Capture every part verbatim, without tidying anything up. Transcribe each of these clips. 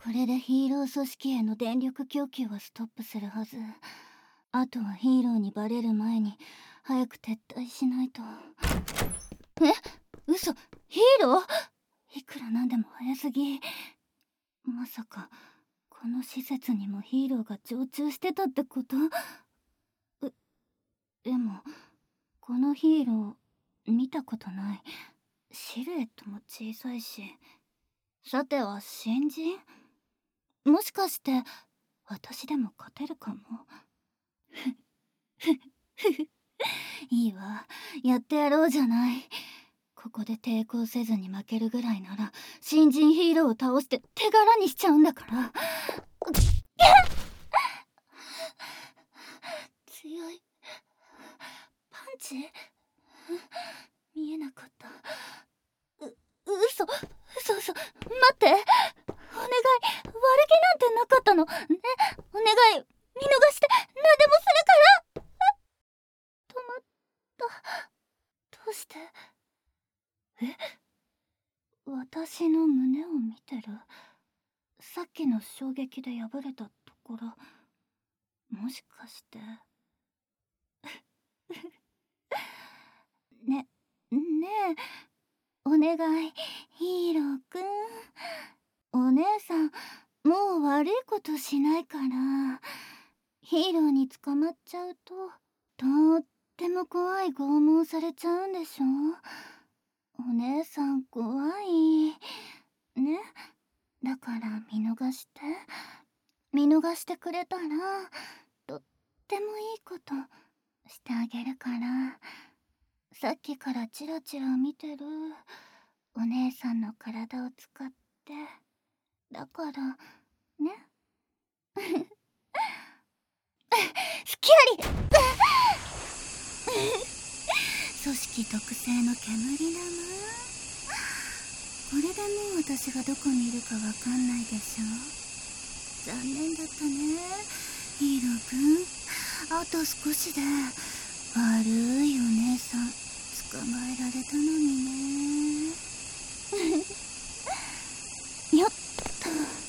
これでヒーロー組織への電力供給はストップするはず。あとはヒーローにバレる前に早く撤退しないと。え、嘘、ヒーロー？いくらなんでも早すぎ。まさかこの施設にもヒーローが常駐してたってこと？え、でもこのヒーロー見たことない。シルエットも小さいし。さては新人？もしかして私でも勝てるかも。いいわ、やってやろうじゃない。ここで抵抗せずに負けるぐらいなら新人ヒーローを倒して手柄にしちゃうんだから。強い。パンチ？見えなかった。う、嘘、嘘嘘、待って。お願い、悪気なんてなかったの。ね、お願い、見逃して何でもするから。止まった。どうして？え？私の胸を見てる？さっきの衝撃で破れたところ、もしかしてね、ねえ、お願い、ヒーローくん。お姉さん、もう悪いことしないから。ヒーローに捕まっちゃうと、とっても怖い拷問されちゃうんでしょ？お姉さん怖い。ね。だから見逃して。見逃してくれたら、とってもいいことしてあげるから。さっきからチラチラ見てる。お姉さんの体を使って。だから、ね。スキャリ組織特製の煙玉。これでもう私がどこにいるかわかんないでしょ。残念だったね、ヒーローくん。あと少しで悪いお姉さん捕まえられたのにね。よっと。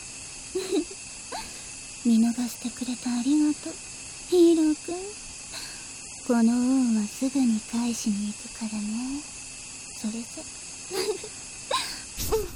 見逃してくれてありがとう、ヒーローくん。この恩はすぐに返しに行くからね。それじゃ。